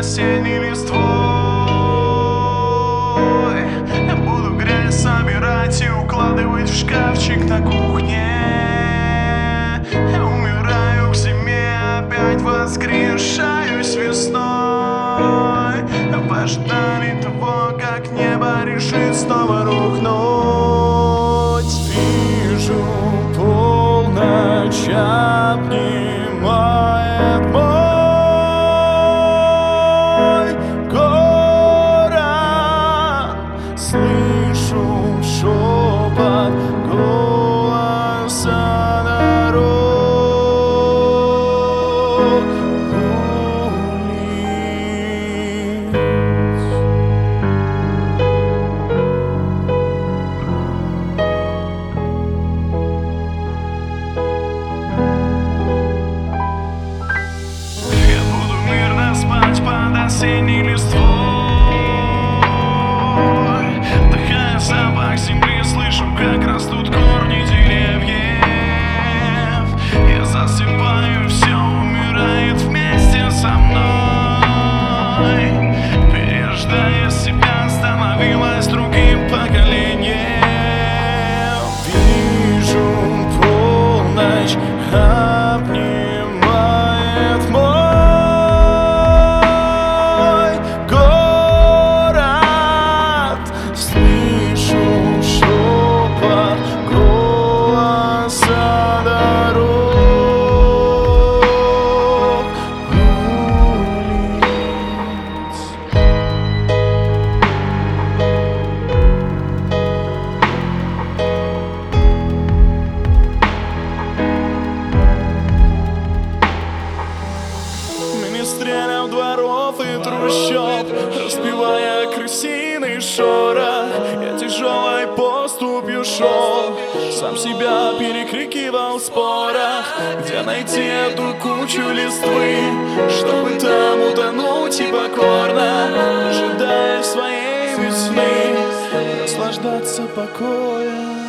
осенней листвой. Я буду грязь собирать и укладывать в шкафчик на кухне. Я умираю к зиме, опять воскрешаюсь весной, в ожидании того, как небо решит снова рухнуть. Вижу, полночь обнимает мой город. Слышу шепот голоса дорог, улиц. Под осенней листвой, вдыхая запах земли, слышу, как растут корни деревьев. Я засыпаю, все умирает вместе со мной. Перерождая себя, становилась другим поколением. Вижу, полночь обнимает мой город. Слышу шепот голоса дорог, улиц. Министреля дворов и трущоб, разбивая крысиный шорох, я тяжелой поступью шел, сам себя перекрикивал в спорах. Где найти эту кучу листвы, чтобы там утонуть и покорно, ожидая своей весны, наслаждаться покоем.